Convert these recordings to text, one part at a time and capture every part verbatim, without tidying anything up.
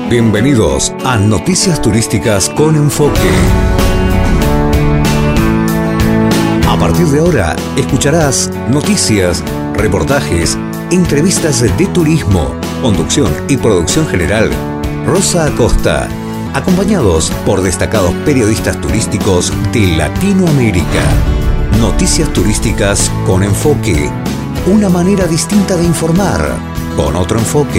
Bienvenidos a Noticias Turísticas con Enfoque. A partir de ahora escucharás noticias, reportajes, entrevistas de turismo, conducción y producción general. Rosa Acosta, acompañados por destacados periodistas turísticos de Latinoamérica. Noticias Turísticas con Enfoque. Una manera distinta de informar, con otro enfoque.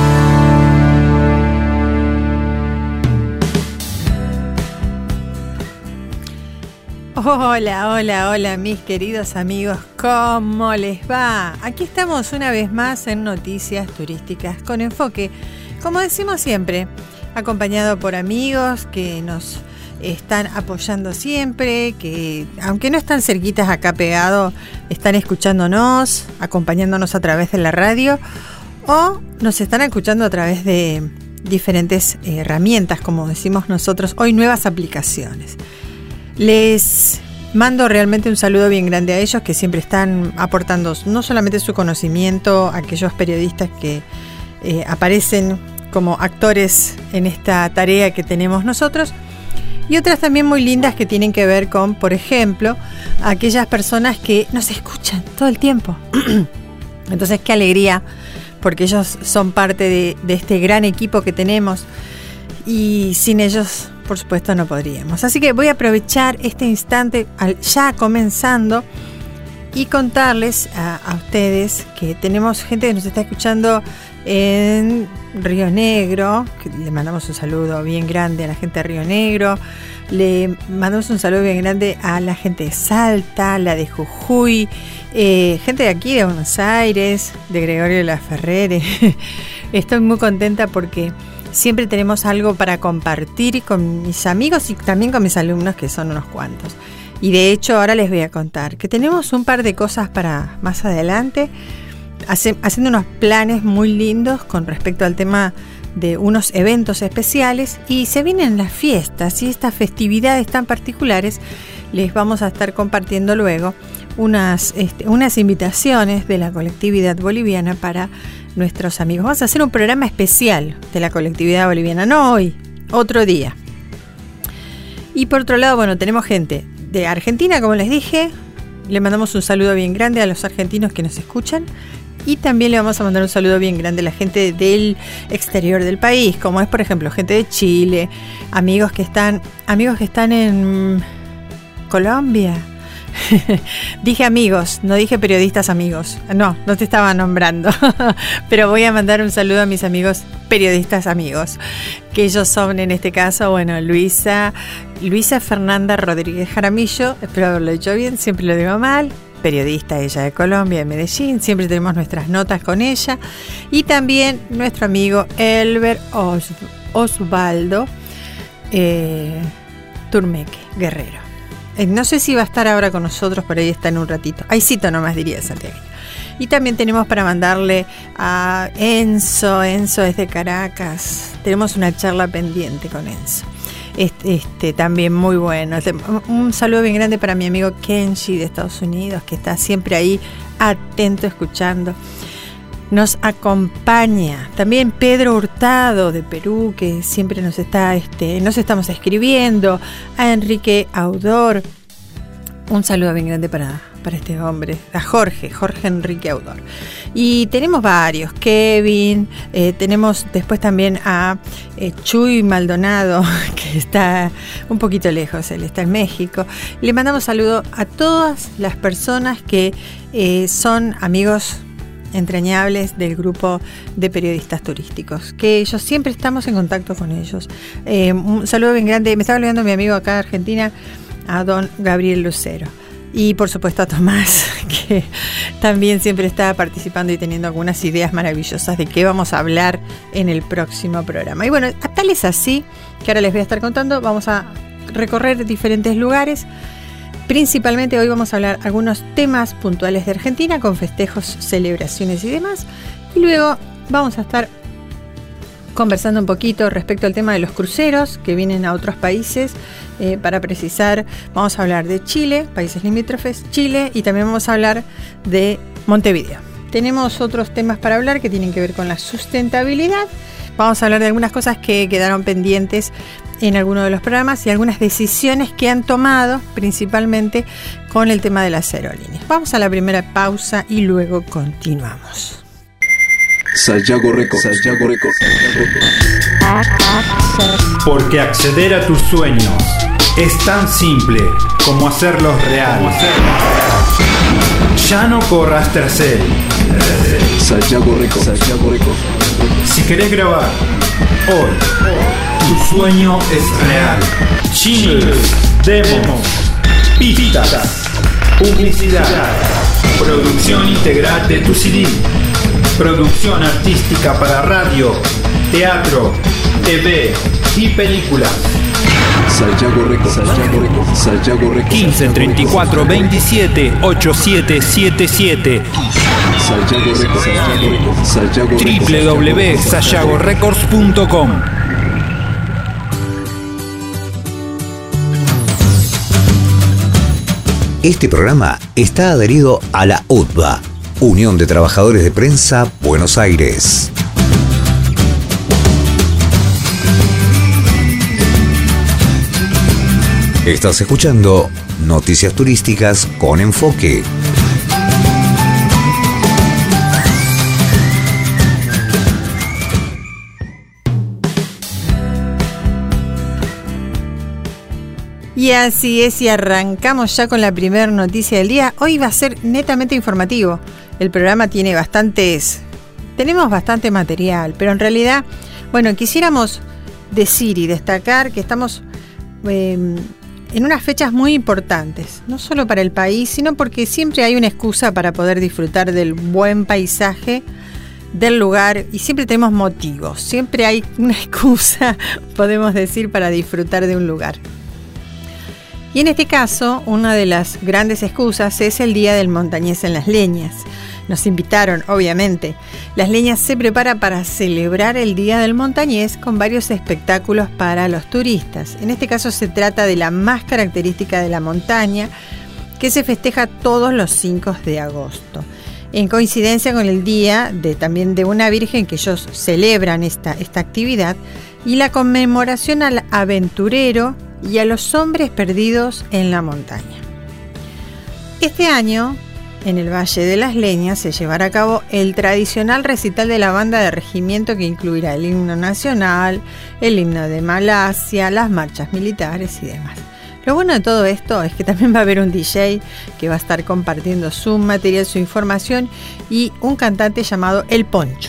Hola, hola, hola mis queridos amigos, ¿cómo les va? Aquí estamos una vez más en Noticias Turísticas con Enfoque, como decimos siempre, acompañado por amigos que nos están apoyando siempre, que aunque no están cerquitas acá pegados, están escuchándonos, acompañándonos a través de la radio o nos están escuchando a través de diferentes herramientas, como decimos nosotros, hoy nuevas aplicaciones. Les mando realmente un saludo bien grande a ellos que siempre están aportando no solamente su conocimiento a aquellos periodistas que eh, aparecen como actores en esta tarea que tenemos nosotros, y otras también muy lindas que tienen que ver con, por ejemplo, aquellas personas que nos escuchan todo el tiempo. Entonces, qué alegría, porque ellos son parte de, de este gran equipo que tenemos y sin ellos, por supuesto, no podríamos. Así que voy a aprovechar este instante, ya comenzando, y contarles a, a ustedes que tenemos gente que nos está escuchando en Río Negro, que le mandamos un saludo bien grande a la gente de Río Negro, le mandamos un saludo bien grande a la gente de Salta, la de Jujuy, eh, gente de aquí de Buenos Aires, de Gregorio de la Ferrere. Estoy muy contenta porque siempre tenemos algo para compartir con mis amigos y también con mis alumnos, que son unos cuantos. Y de hecho ahora les voy a contar que tenemos un par de cosas para más adelante, hace, haciendo unos planes muy lindos con respecto al tema de unos eventos especiales, y se vienen las fiestas y estas festividades tan particulares. Les vamos a estar compartiendo luego unas, este, unas invitaciones de la colectividad boliviana para nuestros amigos. Vamos a hacer un programa especial de la colectividad boliviana, no hoy, otro día. Y por otro lado, bueno, tenemos gente de Argentina, como les dije. Le mandamos un saludo bien grande a los argentinos que nos escuchan, y también le vamos a mandar un saludo bien grande a la gente del exterior del país, como es, por ejemplo, gente de Chile, amigos que están, amigos que están en Colombia. Dije amigos, no dije periodistas amigos. No, no te estaba nombrando. Pero voy a mandar un saludo a mis amigos periodistas amigos, que ellos son, en este caso, bueno, Luisa, Luisa Fernanda Rodríguez Jaramillo, espero haberlo dicho bien, siempre lo digo mal, periodista ella de Colombia, de Medellín, siempre tenemos nuestras notas con ella, y también nuestro amigo Elber Os, Osvaldo eh, Turmeque Guerrero. No sé si va a estar ahora con nosotros, por ahí está en un ratito. Ahí cito nomás, diría Santiago. Y también tenemos para mandarle a Enzo. Enzo es de Caracas. Tenemos una charla pendiente con Enzo. Este, este también muy bueno. Un saludo bien grande para mi amigo Kenji de Estados Unidos, que está siempre ahí atento, escuchando. Nos acompaña también Pedro Hurtado de Perú, que siempre nos está, este, nos estamos escribiendo. A Enrique Audor, un saludo bien grande para, para este hombre, a Jorge, Jorge Enrique Audor. Y tenemos varios, Kevin, eh, tenemos después también a eh, Chuy Maldonado, que está un poquito lejos, él está en México. Le mandamos saludo a todas las personas que eh, son amigos entrañables del grupo de periodistas turísticos, que ellos siempre estamos en contacto con ellos. Eh, un saludo bien grande, me estaba olvidando mi amigo acá de Argentina, a don Gabriel Lucero, y por supuesto a Tomás, que también siempre está participando y teniendo algunas ideas maravillosas de qué vamos a hablar en el próximo programa. Y bueno, a tal es así que ahora les voy a estar contando, vamos a recorrer diferentes lugares. Principalmente hoy vamos a hablar algunos temas puntuales de Argentina, con festejos, celebraciones y demás. Y luego vamos a estar conversando un poquito respecto al tema de los cruceros que vienen a otros países. Eh, para precisar, vamos a hablar de Chile, países limítrofes, Chile, y también vamos a hablar de Montevideo. tenemos otros temas para hablar que tienen que ver con la sustentabilidad. Vamos a hablar de algunas cosas que quedaron pendientes en alguno de los programas y algunas decisiones que han tomado, principalmente con el tema de las aerolíneas. Vamos a la primera pausa y luego continuamos. Sayago Records. Sayago Records. Porque acceder a tus sueños es tan simple como hacerlos reales. Ya no corras tras él. Sayago Records. Sayago Records. Si querés grabar hoy, tu sueño es real. Jingles, demos, pistas, publicidad, producción integral de tu C D, producción artística para radio, teatro, T V y películas. Sayago Records. Sayago Records. Sayago Records. quince treinta y cuatro veintisiete ochenta y siete setenta y siete. Sayago Records. Sayago Records. Sayago Records. doble u doble u doble u punto sayago records punto com. Este programa está adherido a la U T B A, Unión de Trabajadores de Prensa, Buenos Aires. Estás escuchando Noticias Turísticas con Enfoque. Y así es, y arrancamos ya con la primera noticia del día. Hoy va a ser netamente informativo. El programa tiene bastantes... Tenemos bastante material, pero en realidad, bueno, quisiéramos decir y destacar que estamos eh, en unas fechas muy importantes, no solo para el país, sino porque siempre hay una excusa para poder disfrutar del buen paisaje del lugar y siempre tenemos motivos, siempre hay una excusa, podemos decir, para disfrutar de un lugar. Y en este caso, una de las grandes excusas es el Día del Montañés en Las Leñas. Nos invitaron, obviamente. Las Leñas se prepara para celebrar el Día del Montañés con varios espectáculos para los turistas. En este caso se trata de la más característica de la montaña, que se festeja todos los cinco de agosto. En coincidencia con el día de, también de una virgen que ellos celebran esta, esta actividad, y la conmemoración al aventurero y a los hombres perdidos en la montaña. Este año, en el Valle de las Leñas, se llevará a cabo el tradicional recital de la banda de regimiento que incluirá el himno nacional, el himno de Malasia, las marchas militares y demás. Lo bueno de todo esto es que también va a haber un D J que va a estar compartiendo su material, su información, y un cantante llamado El Poncho.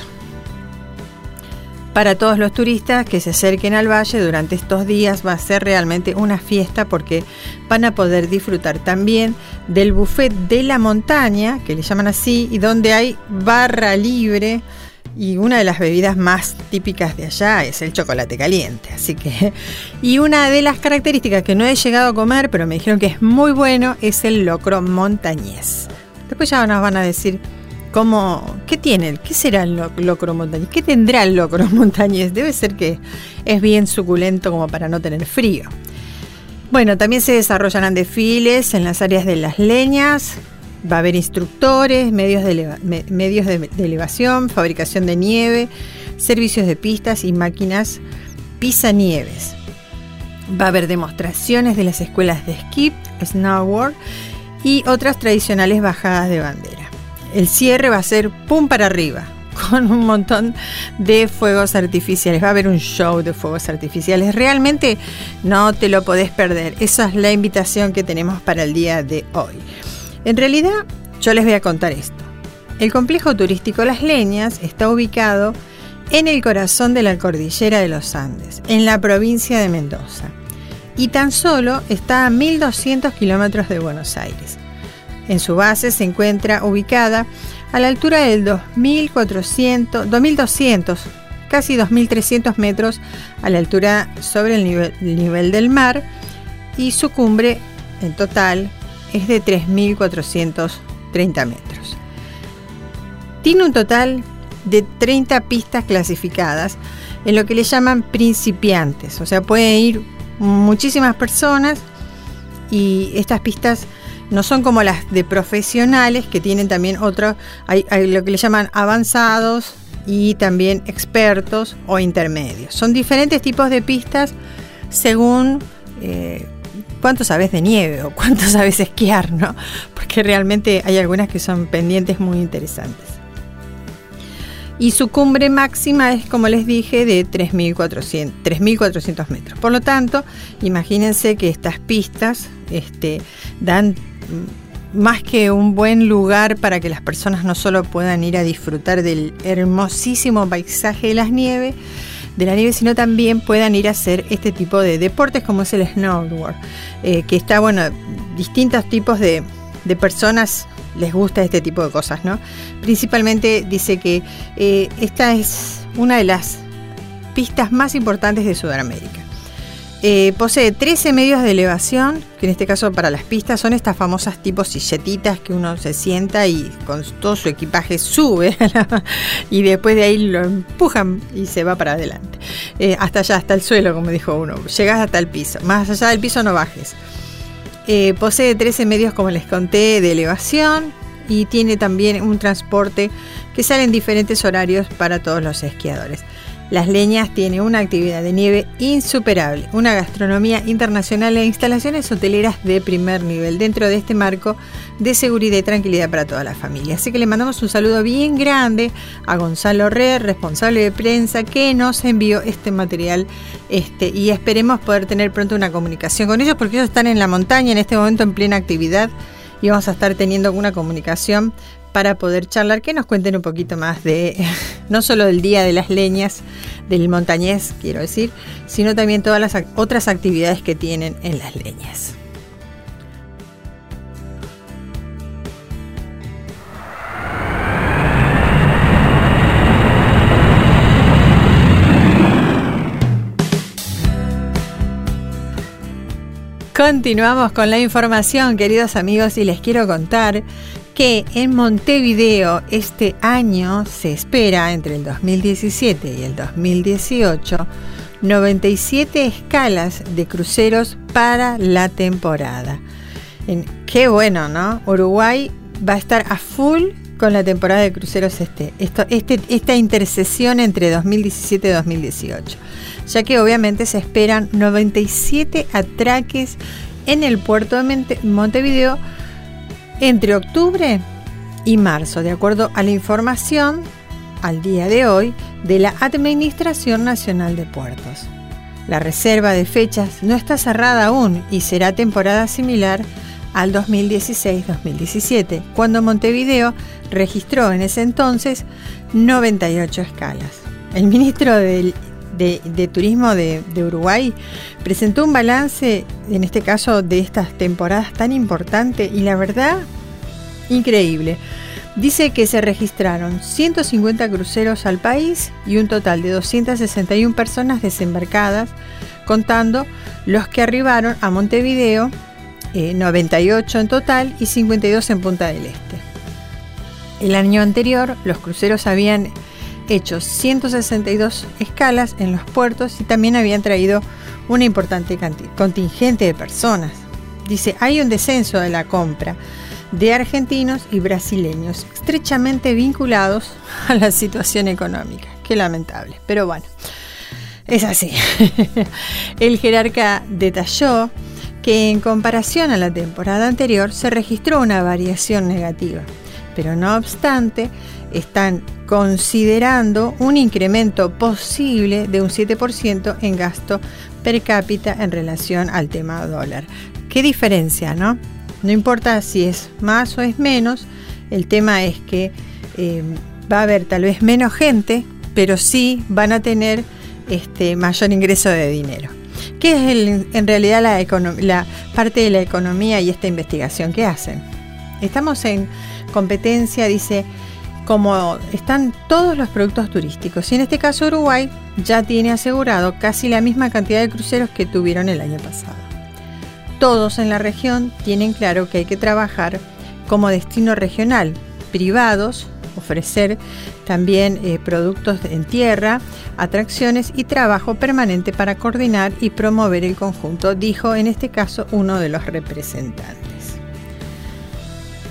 Para todos los turistas que se acerquen al valle durante estos días va a ser realmente una fiesta, porque van a poder disfrutar también del buffet de la montaña, que le llaman así, y donde hay barra libre, y una de las bebidas más típicas de allá es el chocolate caliente. Así que, y una de las características que no he llegado a comer, pero me dijeron que es muy bueno, es el locro montañés. Después ya nos van a decir ¿Cómo, ¿qué tiene? ¿Qué será el locro montañés? ¿Qué tendrá el locro montañés? Debe ser que es bien suculento como para no tener frío. Bueno, también se desarrollarán desfiles en las áreas de Las Leñas. Va a haber instructores, medios de, eleva, me, medios de, de elevación, fabricación de nieve, servicios de pistas y máquinas pisanieves. Va a haber demostraciones de las escuelas de esquí, snowboard y otras tradicionales bajadas de bandera. El cierre va a ser pum para arriba, con un montón de fuegos artificiales. Va a haber un show de fuegos artificiales. Realmente no te lo podés perder. Esa es la invitación que tenemos para el día de hoy. En realidad, yo les voy a contar esto. El complejo turístico Las Leñas está ubicado en el corazón de la cordillera de los Andes, en la provincia de Mendoza, y tan solo está a mil doscientos kilómetros de Buenos Aires. En su base se encuentra ubicada a la altura del dos mil cuatrocientos, dos mil doscientos, casi dos mil trescientos metros a la altura sobre el nivel, el nivel del mar, y su cumbre en total es de tres mil cuatrocientos treinta metros. Tiene un total de treinta pistas clasificadas en lo que le llaman principiantes, o sea, pueden ir muchísimas personas, y estas pistas no son como las de profesionales, que tienen también otro, hay, hay lo que le llaman avanzados y también expertos o intermedios. Son diferentes tipos de pistas según eh, cuánto sabes de nieve o cuánto sabes esquiar, ¿no? Porque realmente hay algunas que son pendientes muy interesantes. Y su cumbre máxima es, como les dije, de tres mil cuatrocientos metros. Por lo tanto, imagínense que estas pistas este, dan más que un buen lugar para que las personas no solo puedan ir a disfrutar del hermosísimo paisaje de las nieves, de la nieve, sino también puedan ir a hacer este tipo de deportes como es el snowboard, eh, que está, bueno, distintos tipos de, de personas les gusta este tipo de cosas, ¿no? Principalmente dice que eh, esta es una de las pistas más importantes de Sudamérica. Eh, posee trece medios de elevación, que en este caso para las pistas son estas famosas tipo silletitas que uno se sienta y con todo su equipaje sube y después de ahí lo empujan y se va para adelante. Eh, hasta allá, hasta el suelo, como dijo uno. Llegas hasta el piso. Más allá del piso no bajes. Eh, posee trece medios, como les conté, de elevación y tiene también un transporte que sale en diferentes horarios para todos los esquiadores. Las Leñas tiene una actividad de nieve insuperable, una gastronomía internacional e instalaciones hoteleras de primer nivel dentro de este marco de seguridad y tranquilidad para toda la familia. Así que le mandamos un saludo bien grande a Gonzalo Re, responsable de prensa, que nos envió este material este, y esperemos poder tener pronto una comunicación con ellos, porque ellos están en la montaña en este momento en plena actividad y vamos a estar teniendo una comunicación para poder charlar, que nos cuenten un poquito más de, no solo del Día de las Leñas, del montañés, quiero decir, sino también todas las otras actividades que tienen en las leñas. Continuamos con la información, queridos amigos, y les quiero contar que en Montevideo este año se espera, entre el dos mil diecisiete y el dos mil dieciocho, noventa y siete escalas de cruceros para la temporada. En, qué bueno, ¿no? Uruguay va a estar a full con la temporada de cruceros este, esto, este, esta intersección entre dos mil diecisiete y dos mil dieciocho, ya que obviamente se esperan noventa y siete atraques en el puerto de Montevideo entre octubre y marzo, de acuerdo a la información al día de hoy de la Administración Nacional de Puertos. La reserva de fechas no está cerrada aún y será temporada similar al dos mil dieciséis dos mil diecisiete, cuando Montevideo registró en ese entonces noventa y ocho escalas. El ministro del De, de Turismo de, de Uruguay presentó un balance, en este caso, de estas temporadas tan importante y la verdad, increíble. Dice que se registraron ciento cincuenta cruceros al país y un total de doscientas sesenta y una personas desembarcadas, contando los que arribaron a Montevideo, eh, noventa y ocho en total y cincuenta y dos en Punta del Este. El año anterior, los cruceros habían hecho ciento sesenta y dos escalas en los puertos y también habían traído una importante contingente de personas. Dice, hay un descenso de la compra de argentinos y brasileños estrechamente vinculados a la situación económica. Qué lamentable, pero bueno, es así. El jerarca detalló que en comparación a la temporada anterior se registró una variación negativa, pero no obstante están considerando un incremento posible de un siete por ciento en gasto per cápita en relación al tema dólar. ¿Qué diferencia, no? No importa si es más o es menos, el tema es que eh, va a haber tal vez menos gente, pero sí van a tener este mayor ingreso de dinero. ¿Qué es el, en realidad la, econom- la parte de la economía y esta investigación que hacen? Estamos en competencia, dice, como están todos los productos turísticos. Y en este caso Uruguay ya tiene asegurado casi la misma cantidad de cruceros que tuvieron el año pasado. Todos en la región tienen claro que hay que trabajar como destino regional, privados, ofrecer también eh, productos en tierra, atracciones y trabajo permanente para coordinar y promover el conjunto, dijo en este caso uno de los representantes.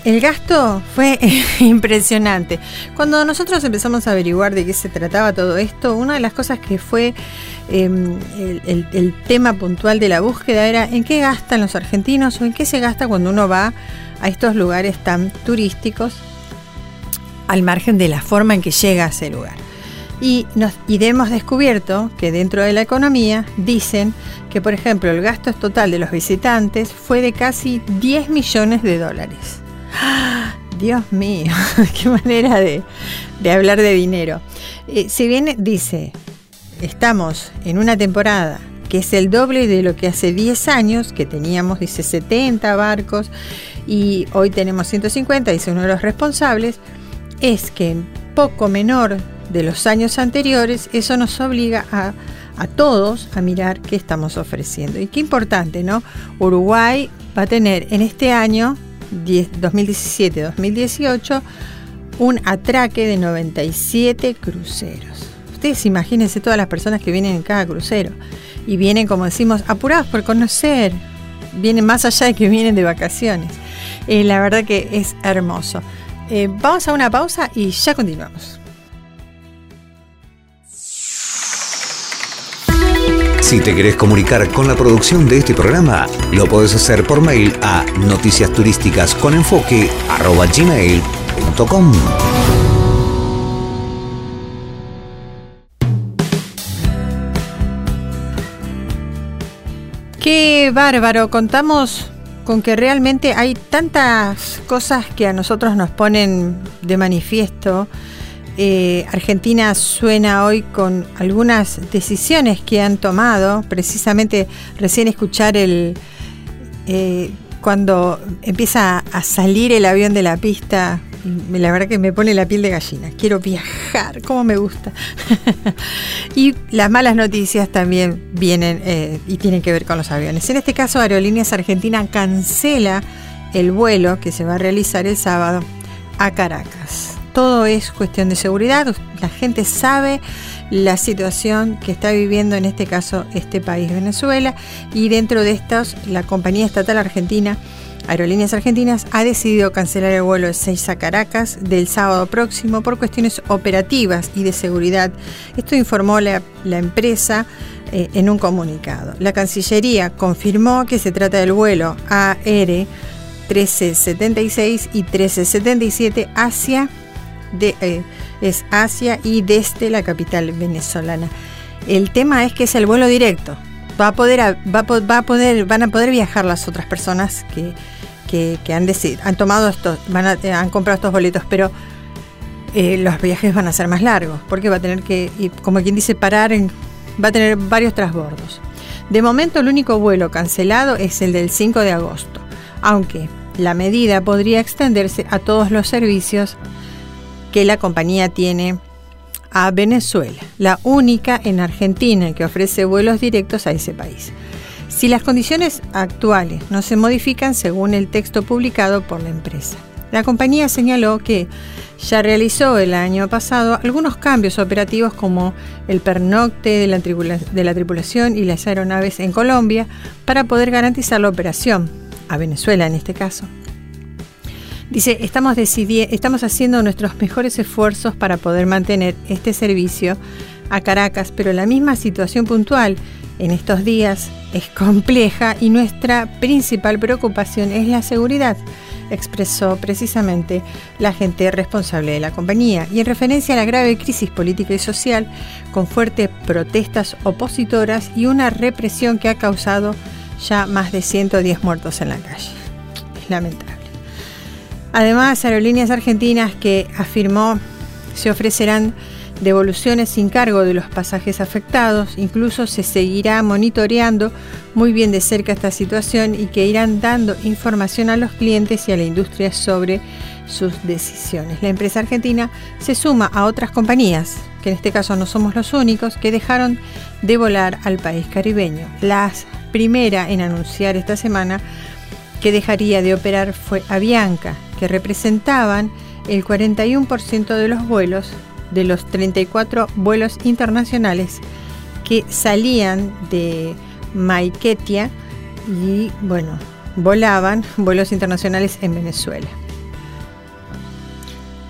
el gasto fue impresionante. Cuando nosotros empezamos a averiguar de qué se trataba todo esto, una de las cosas que fue eh, el, el, el tema puntual de la búsqueda era en qué gastan los argentinos o en qué se gasta cuando uno va a estos lugares tan turísticos, al margen de la forma en que llega a ese lugar. Y, nos, y hemos descubierto que dentro de la economía dicen que, por ejemplo, el gasto total de los visitantes fue de casi diez millones de dólares. ¡Ah! Dios mío, qué manera de, de hablar de dinero. Eh, si bien dice, estamos en una temporada que es el doble de lo que hace diez años, que teníamos, dice, setenta barcos, y hoy tenemos ciento cincuenta, dice uno de los responsables, es que en poco menor de los años anteriores, eso nos obliga a, a todos a mirar qué estamos ofreciendo. Y qué importante, ¿no? Uruguay va a tener en este año, dos mil diecisiete dos mil dieciocho, un atraque de noventa y siete cruceros. Ustedes imagínense todas las personas que vienen en cada crucero. Y vienen, como decimos, apurados por conocer. Vienen más allá de que vienen de vacaciones. Eh, la verdad que es hermoso. Eh, vamos a una pausa y ya continuamos. Si te querés comunicar con la producción de este programa, lo podés hacer por mail a noticias turísticas con enfoque arroba gmail punto com. Qué bárbaro, contamos con que realmente hay tantas cosas que a nosotros nos ponen de manifiesto. Eh, Argentina suena hoy con algunas decisiones que han tomado. Precisamente recién escuchar el eh, cuando empieza a salir el avión de la pista, la verdad que me pone la piel de gallina. Quiero viajar, cómo me gusta. Y las malas noticias también vienen eh, y tienen que ver con los aviones. En este caso, Aerolíneas Argentina cancela el vuelo que se va a realizar el sábado a Caracas. Todo es cuestión de seguridad. La gente sabe la situación que está viviendo en este caso este país, Venezuela, y dentro de estos la compañía estatal argentina Aerolíneas Argentinas ha decidido cancelar el vuelo de Ezeiza a Caracas del sábado próximo por cuestiones operativas y de seguridad. Esto informó la, la empresa eh, en un comunicado. La Cancillería confirmó que se trata del vuelo A R trece setenta y seis y trece setenta y siete hacia De, eh, es Asia y desde la capital venezolana. El tema es que es el vuelo directo. Va a poder, va a, va a poder, van a poder viajar las otras personas que, que, que han decidido, han tomado estos, van a, han comprado estos boletos, pero eh, los viajes van a ser más largos, porque va a tener que, como quien dice, parar en, va a tener varios transbordos. De momento, el único vuelo cancelado es el del cinco de agosto, aunque la medida podría extenderse a todos los servicios que la compañía tiene a Venezuela, la única en Argentina que ofrece vuelos directos a ese país. Si las condiciones actuales no se modifican según el texto publicado por la empresa. La compañía señaló que ya realizó el año pasado algunos cambios operativos como el pernocte de la, tripula- de la tripulación y las aeronaves en Colombia para poder garantizar la operación a Venezuela en este caso. Dice, estamos, decidi- estamos haciendo nuestros mejores esfuerzos para poder mantener este servicio a Caracas, pero la misma situación puntual en estos días es compleja y nuestra principal preocupación es la seguridad, expresó precisamente la gente responsable de la compañía. Y en referencia a la grave crisis política y social, con fuertes protestas opositoras y una represión que ha causado ya más de ciento diez muertos en la calle. Es lamentable. Además, Aerolíneas Argentinas, que afirmó se ofrecerán devoluciones sin cargo de los pasajes afectados, incluso se seguirá monitoreando muy bien de cerca esta situación y que irán dando información a los clientes y a la industria sobre sus decisiones. La empresa argentina se suma a otras compañías, que en este caso no somos los únicos, que dejaron de volar al país caribeño. La primera en anunciar esta semana que dejaría de operar fue Avianca, que representaban el cuarenta y uno por ciento de los vuelos, de los treinta y cuatro vuelos internacionales que salían de Maiquetía y, bueno, volaban vuelos internacionales en Venezuela.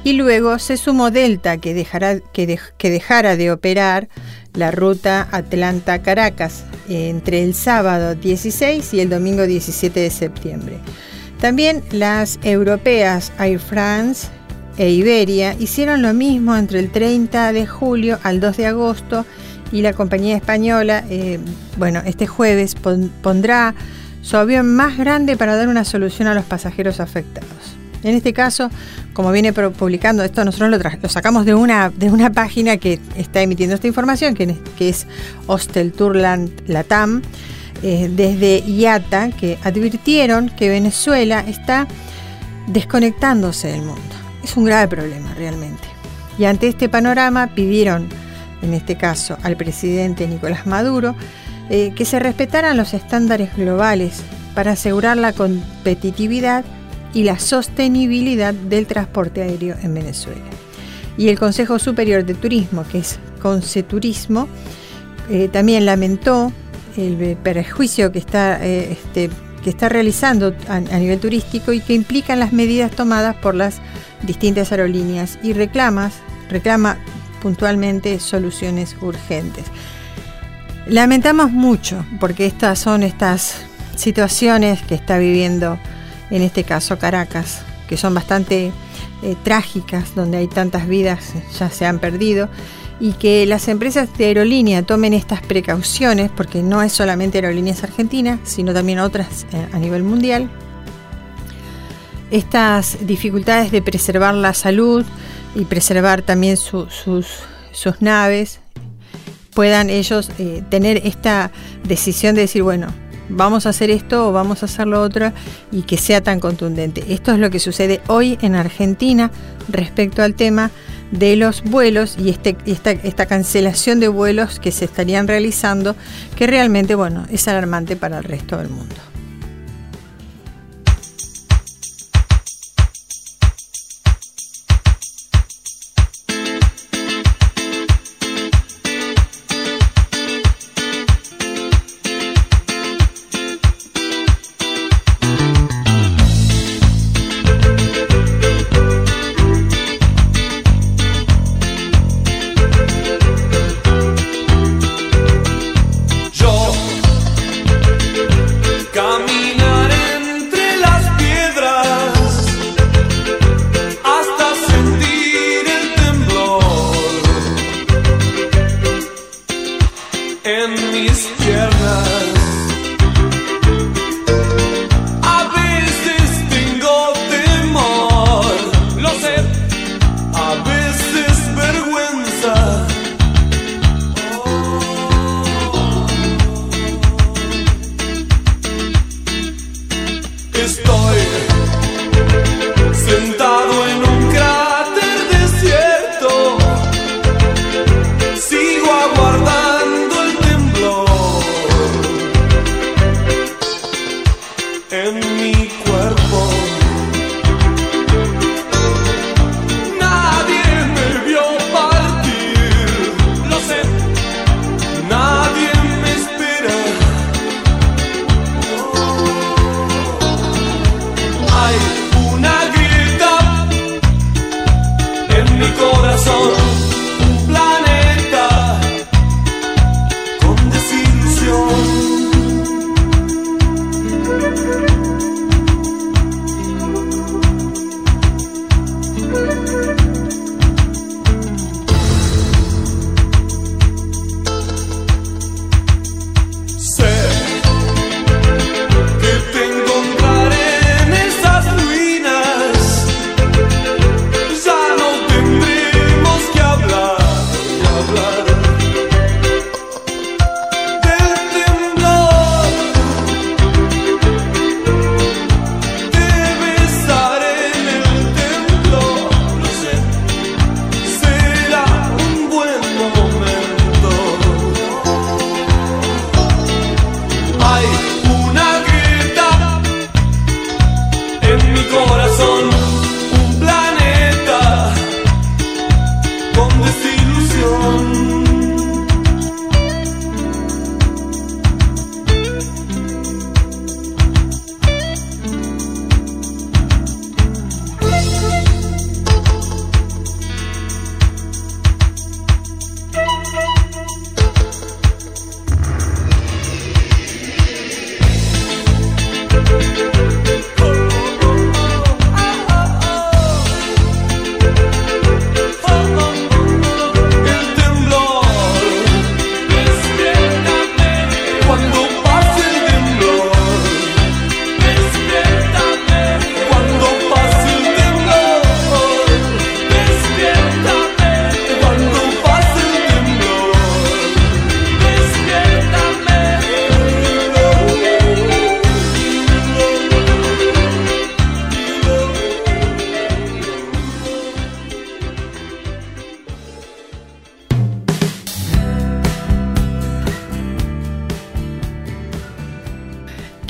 y luego se sumó Delta, que, dejará, que, de, que dejara de operar la ruta Atlanta-Caracas entre el sábado dieciséis y el domingo diecisiete de septiembre. También las europeas Air France e Iberia hicieron lo mismo entre el treinta de julio al dos de agosto, y la compañía española, eh, bueno, este jueves pon, pondrá su avión más grande para dar una solución a los pasajeros afectados. En este caso, como viene publicando esto, nosotros lo, lo sacamos de una, de una página que está emitiendo esta información, que, que es Hostel Tourland Latam, eh, desde I A T A, que advirtieron que Venezuela está desconectándose del mundo. Es un grave problema realmente. Y ante este panorama pidieron, en este caso al presidente Nicolás Maduro, eh, que se respetaran los estándares globales para asegurar la competitividad y la sostenibilidad del transporte aéreo en Venezuela. Y el Consejo Superior de Turismo, que es Conceturismo, eh, también lamentó el perjuicio que está, eh, este, que está realizando a, a nivel turístico y que implican las medidas tomadas por las distintas aerolíneas, y reclamas, reclama puntualmente soluciones urgentes. Lamentamos mucho porque estas son estas situaciones que está viviendo en este caso Caracas, que son bastante eh, trágicas, donde hay tantas vidas ya se han perdido, y que las empresas de aerolínea tomen estas precauciones, porque no es solamente Aerolíneas Argentinas, sino también otras eh, a nivel mundial. Estas dificultades de preservar la salud y preservar también su, sus, sus naves, puedan ellos eh, tener esta decisión de decir, bueno, vamos a hacer esto o vamos a hacer lo otro, y que sea tan contundente. Esto es lo que sucede hoy en Argentina respecto al tema de los vuelos y este, esta, esta cancelación de vuelos que se estarían realizando, que realmente, bueno, es alarmante para el resto del mundo.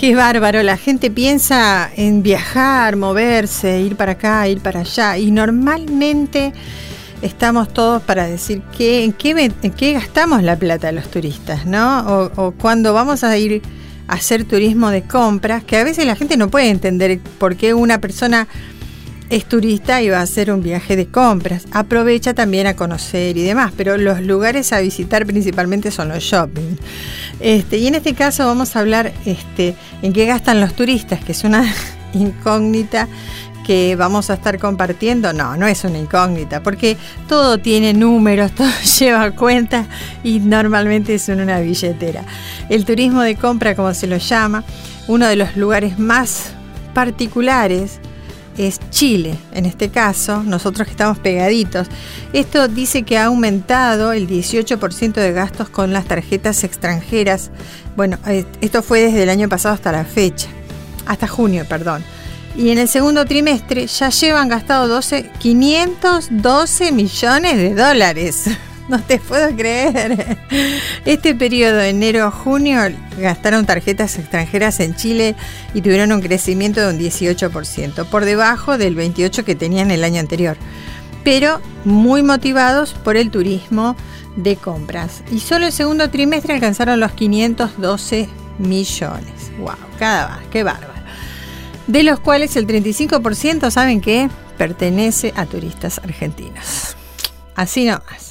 Qué bárbaro, la gente piensa en viajar, moverse, ir para acá, ir para allá, y normalmente estamos todos para decir que, en, qué, en qué gastamos la plata de los turistas, ¿no? O, o cuando vamos a ir a hacer turismo de compras, que a veces la gente no puede entender por qué una persona es turista y va a hacer un viaje de compras. Aprovecha también a conocer y demás, pero los lugares a visitar principalmente son los shopping. Este, y en este caso vamos a hablar este, en qué gastan los turistas, que es una incógnita que vamos a estar compartiendo. No, no es una incógnita, porque todo tiene números, todo lleva cuentas y normalmente es en una billetera. El turismo de compra, como se lo llama, uno de los lugares más particulares es Chile, en este caso, nosotros que estamos pegaditos. Esto dice que ha aumentado el dieciocho por ciento de gastos con las tarjetas extranjeras. Bueno, esto fue desde el año pasado hasta la fecha, hasta junio, perdón. Y en el segundo trimestre ya llevan gastado doce, quinientos doce millones de dólares. No te puedo creer. Este periodo, enero a junio, gastaron tarjetas extranjeras en Chile y tuvieron un crecimiento de un dieciocho por ciento, por debajo del veintiocho por ciento que tenían el año anterior, pero muy motivados por el turismo de compras. Y solo el segundo trimestre alcanzaron los quinientos doce millones. ¡Wow! Cada vez, qué bárbaro. De los cuales el treinta y cinco por ciento, ¿saben qué? Pertenece a turistas argentinos. Así nomás.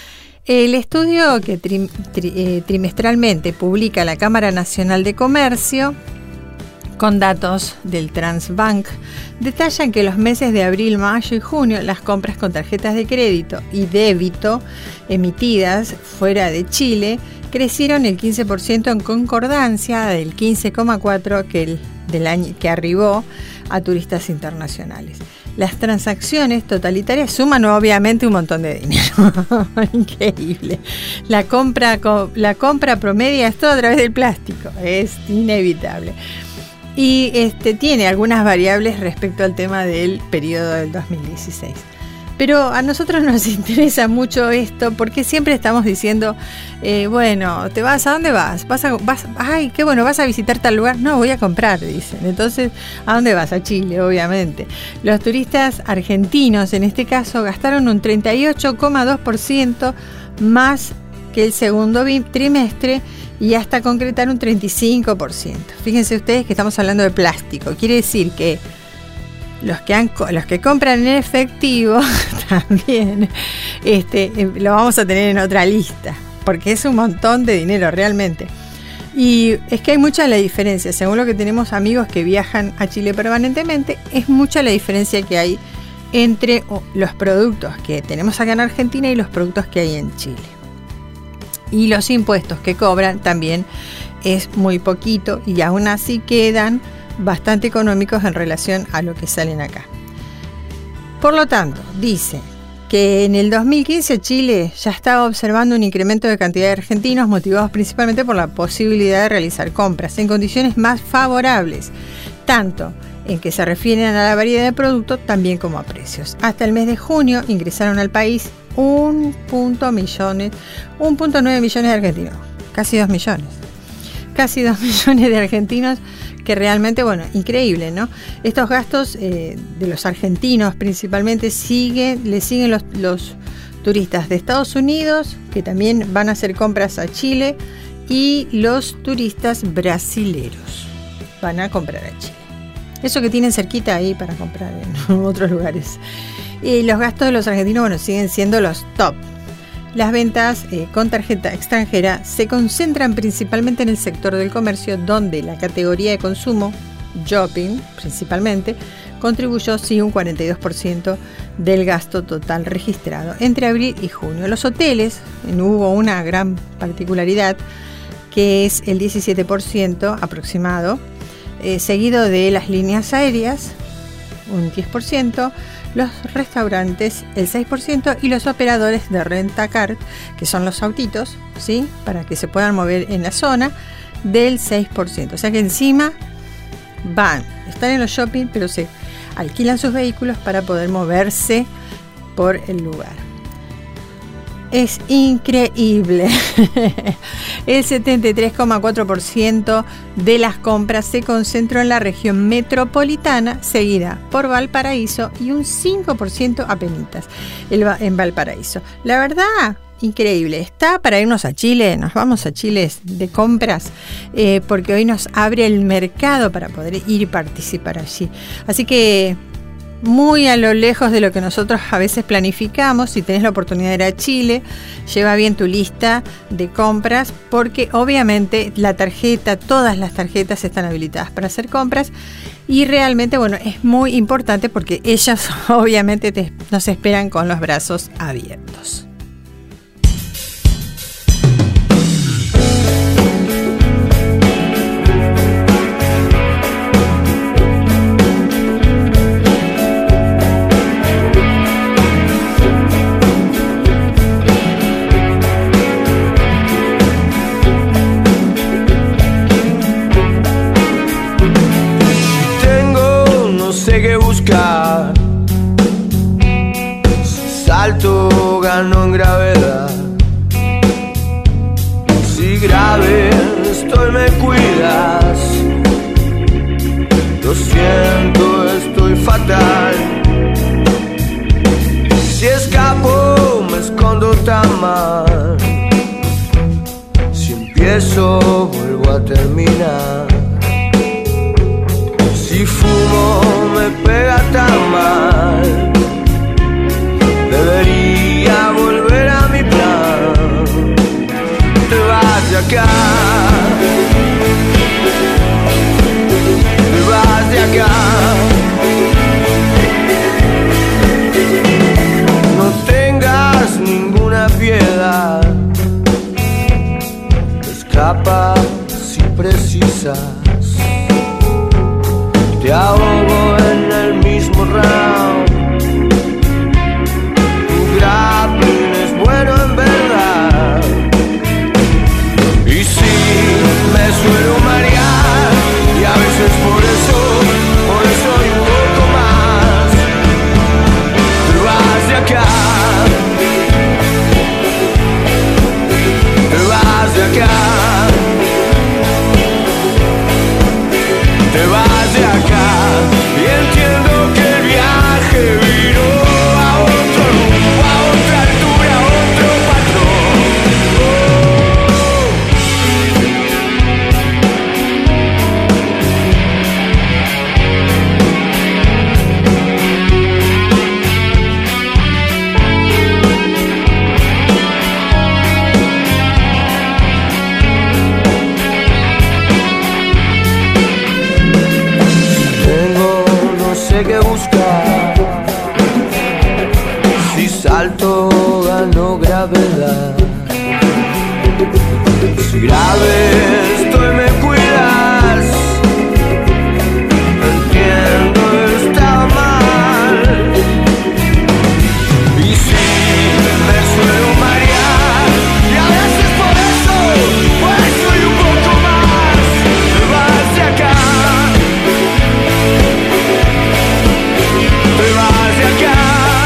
El estudio que tri, tri, eh, trimestralmente publica la Cámara Nacional de Comercio, con datos del Transbank, detallan que los meses de abril, mayo y junio las compras con tarjetas de crédito y débito emitidas fuera de Chile crecieron el quince por ciento en concordancia del quince coma cuatro por ciento que el del año que arribó a turistas internacionales. Las transacciones totalitarias suman obviamente un montón de dinero. Increíble. La compra, la compra promedia es todo a través del plástico. Es inevitable. Y este, tiene algunas variables respecto al tema del periodo del dos mil dieciséis. Pero a nosotros nos interesa mucho esto porque siempre estamos diciendo, eh, bueno, ¿te vas? ¿A dónde vas? ¿Vas a, vas, ay, qué bueno, ¿vas a visitar tal lugar? No, voy a comprar, dicen. Entonces, ¿a dónde vas? A Chile, obviamente. Los turistas argentinos, en este caso, gastaron un treinta y ocho coma dos por ciento más que el segundo trimestre y hasta concretar un treinta y cinco por ciento. Fíjense ustedes que estamos hablando de plástico. Quiere decir que Los que, han, los que compran en efectivo también este, lo vamos a tener en otra lista, porque es un montón de dinero realmente. Y es que hay mucha la diferencia, según lo que tenemos amigos que viajan a Chile permanentemente, es mucha la diferencia que hay entre los productos que tenemos acá en Argentina y los productos que hay en Chile. Y los impuestos que cobran también es muy poquito y aún así quedan bastante económicos en relación a lo que salen acá. Por lo tanto, dice que en el dos mil quince Chile ya estaba observando un incremento de cantidad de argentinos motivados principalmente por la posibilidad de realizar compras en condiciones más favorables, tanto en que se refieren a la variedad de productos también como a precios. Hasta el mes de junio ingresaron al país un punto millones, un punto nueve millones de argentinos, casi dos millones, casi dos millones de argentinos. Que realmente, bueno, increíble, ¿no? Estos gastos eh, de los argentinos principalmente siguen, le siguen los, los turistas de Estados Unidos, que también van a hacer compras a Chile, y los turistas brasileros van a comprar a Chile. Eso que tienen cerquita ahí para comprar en otros lugares. Y los gastos de los argentinos, bueno, siguen siendo los top. Las ventas eh, con tarjeta extranjera se concentran principalmente en el sector del comercio, donde la categoría de consumo, shopping principalmente, contribuyó sí un cuarenta y dos por ciento del gasto total registrado entre abril y junio. Los hoteles, no hubo una gran particularidad, que es el diecisiete por ciento aproximado, eh, seguido de las líneas aéreas, un diez por ciento, los restaurantes el seis por ciento y los operadores de rentacar, que son los autitos, ¿sí?, para que se puedan mover en la zona, del seis por ciento. O sea que encima van, están en los shopping, pero se alquilan sus vehículos para poder moverse por el lugar. es increíble. El setenta y tres coma cuatro por ciento de las compras se concentró en la región metropolitana, seguida por Valparaíso y un cinco por ciento apenitas en Valparaíso. La verdad, increíble. Está para irnos a Chile, nos vamos a Chile de compras, eh, porque hoy nos abre el mercado para poder ir y participar allí. Así que muy a lo lejos de lo que nosotros a veces planificamos. Si tenés la oportunidad de ir a Chile, lleva bien tu lista de compras, porque obviamente la tarjeta, todas las tarjetas están habilitadas para hacer compras, y realmente, bueno, es muy importante porque ellas obviamente te, nos esperan con los brazos abiertos. Salto, gano en gravedad. Si grave estoy, me cuidas. Lo siento, estoy fatal. Si escapo, me escondo tan mal. Si empiezo, vuelvo a terminar. Si fumo, me pega tan mal. Debería volver a mi plan. Te vas de acá. Te vas de acá. No tengas ninguna piedad. Escapa si precisas. Te ahogo en el mismo round. Tu grappling es bueno en verdad. Y sí, me suelo marear. Y a veces por eso, por eso y un poco más. Te vas de acá. Te vas de acá. Te vas de acá. Y entiendo que el viaje vino a otro rumbo, a otra altura, a otro patrón. Tengo, no sé qué buscar. Si salto, gano gravedad. Si grave estoy, me cuidas. Entiendo, estaba mal. Y sí, me suelo marear. Y a veces por eso, por eso y un poco más. Te vas de acá. Te vas de acá.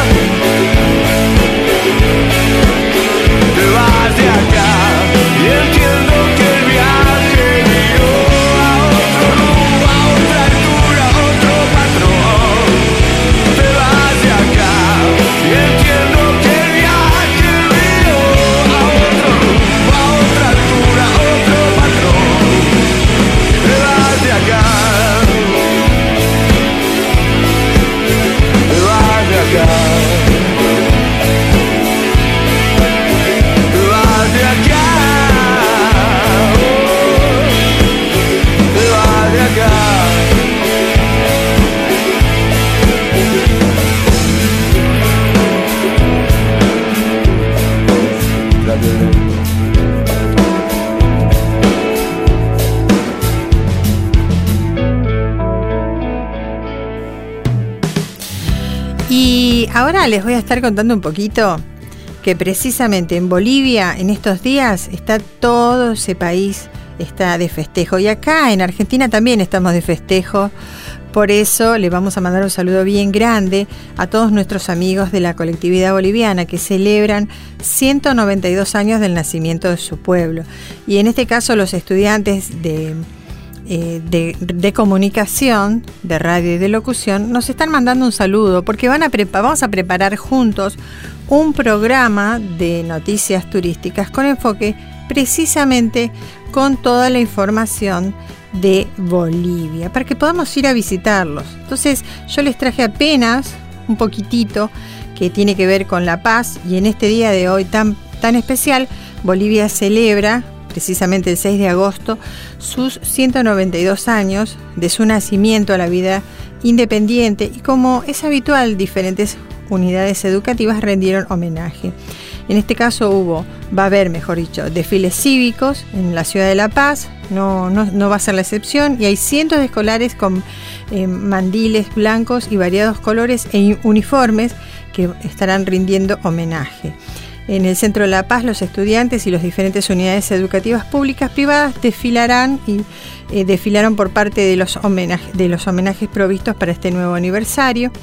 Te vas de acá. Y entiendo que el viaje guió a otro rumbo, a otra altura, a otro patrón. Te vas de acá. Y entiendo que el viaje guió a otro rumbo, a otra altura, a otro patrón. Te vas de acá. Te vas de acá. Te vas de acá. Te vas de acá. Y ahora les voy a estar contando un poquito que precisamente en Bolivia en estos días está todo ese país está de festejo, y acá en Argentina también estamos de festejo Por eso le vamos a mandar un saludo bien grande a todos nuestros amigos de la colectividad boliviana que celebran ciento noventa y dos años del nacimiento de su pueblo. Y en este caso los estudiantes de, eh, de, de comunicación, de radio y de locución, nos están mandando un saludo porque van a prepa- vamos a preparar juntos un programa de noticias turísticas con enfoque precisamente con toda la información de Bolivia, para que podamos ir a visitarlos. Entonces yo les traje apenas un poquitito que tiene que ver con La Paz, y en este día de hoy tan, tan especial, Bolivia celebra precisamente el seis de agosto sus ciento noventa y dos años de su nacimiento a la vida independiente, y como es habitual, diferentes unidades educativas rendieron homenaje. En este caso hubo, va a haber, mejor dicho, desfiles cívicos en la ciudad de La Paz, no, no, no va a ser la excepción, y hay cientos de escolares con eh, mandiles blancos y variados colores e uniformes que estarán rindiendo homenaje. En el centro de La Paz, los estudiantes y las diferentes unidades educativas públicas privadas desfilarán y eh, desfilaron por parte de los, homenaje, de los homenajes provistos para este nuevo aniversario,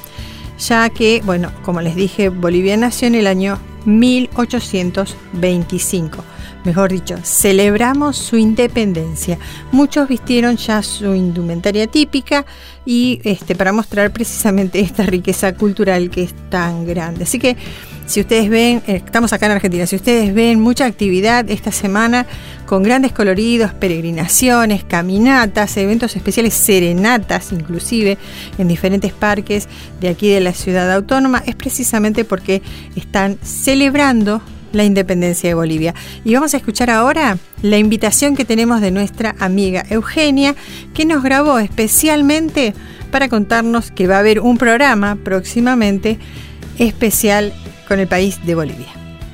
ya que, bueno, como les dije, Bolivia nació en el año mil ochocientos veinticinco. Mejor dicho, celebramos su independencia. Muchos vistieron ya su indumentaria típica y este, para mostrar precisamente esta riqueza cultural que es tan grande. Así que si ustedes ven, estamos acá en Argentina, si ustedes ven mucha actividad esta semana con grandes coloridos, peregrinaciones, caminatas, eventos especiales, serenatas inclusive en diferentes parques de aquí de la ciudad autónoma, es precisamente porque están celebrando la independencia de Bolivia. Y vamos a escuchar ahora la invitación que tenemos de nuestra amiga Eugenia, que nos grabó especialmente para contarnos que va a haber un programa próximamente especial con el país de Bolivia.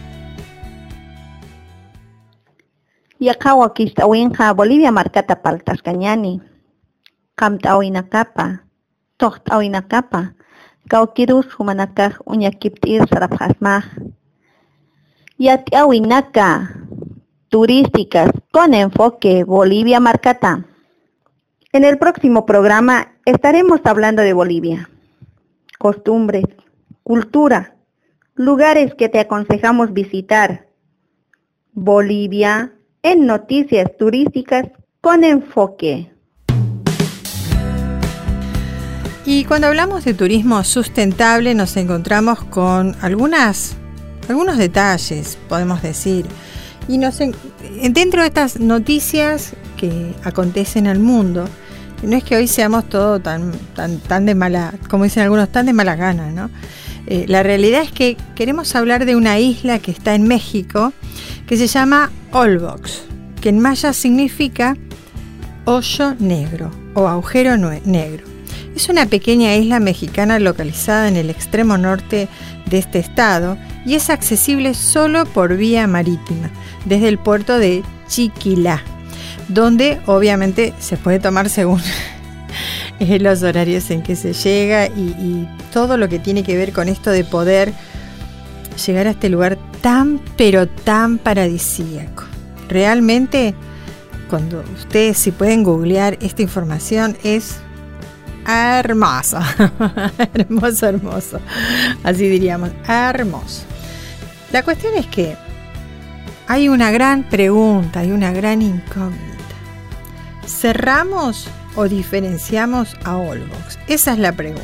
Yakawakista winja Bolivia marcata paltas cañani. Kamta oinakapa, tocht oinakapa, kaukirus humanakaj uñakiptir sarapjasmaj. Yatiawinaka, turísticas con enfoque Bolivia marcata. En el próximo programa estaremos hablando de Bolivia, costumbres, cultura, lugares que te aconsejamos visitar. Bolivia en noticias turísticas con enfoque. Y cuando hablamos de turismo sustentable nos encontramos con algunas, algunos detalles, podemos decir. Y nos, dentro de estas noticias que acontecen al mundo, no es que hoy seamos todos tan, tan, tan de mala, como dicen algunos, tan de mala gana, ¿no? Eh, la realidad es que queremos hablar de una isla que está en México, que se llama Holbox, que en maya significa hoyo negro o agujero negro. Es una pequeña isla mexicana localizada en el extremo norte de este estado y es accesible solo por vía marítima, desde el puerto de Chiquilá, donde obviamente se puede tomar según los horarios en que se llega y, y todo lo que tiene que ver con esto de poder llegar a este lugar tan pero tan paradisíaco. Realmente, cuando ustedes si pueden googlear esta información, es hermoso, hermoso, hermoso, así diríamos, hermoso. La cuestión es que hay una gran pregunta, hay una gran incógnita. ¿Cerramos o diferenciamos a Holbox? Esa es la pregunta.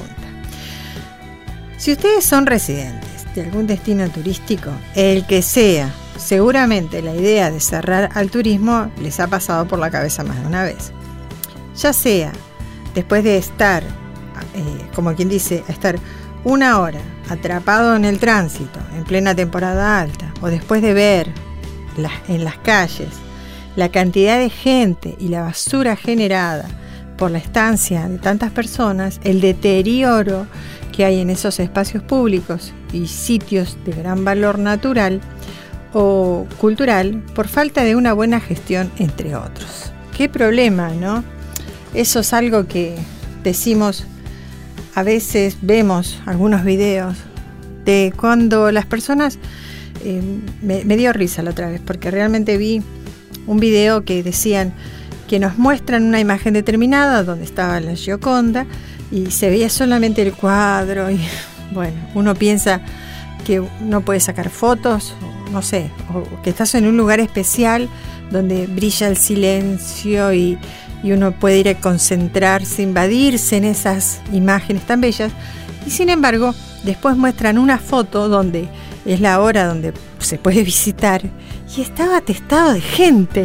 Si ustedes son residentes de algún destino turístico, el que sea, seguramente la idea de cerrar al turismo les ha pasado por la cabeza más de una vez. Ya sea después de estar, eh, como quien dice, estar una hora atrapado en el tránsito en plena temporada alta, o después de ver la, en las calles la cantidad de gente y la basura generada por la estancia de tantas personas, el deterioro que hay en esos espacios públicos y sitios de gran valor natural o cultural por falta de una buena gestión, entre otros. Qué problema, ¿no? Eso es algo que decimos, a veces vemos algunos videos de cuando las personas, eh, me, me dio risa la otra vez, porque realmente vi un video que decían que nos muestran una imagen determinada donde estaba la Gioconda y se veía solamente el cuadro y bueno, uno piensa que no puede sacar fotos, no sé, o que estás en un lugar especial donde brilla el silencio y, y uno puede ir a concentrarse, invadirse en esas imágenes tan bellas. Y sin embargo, después muestran una foto donde es la hora donde se puede visitar y estaba atestado de gente.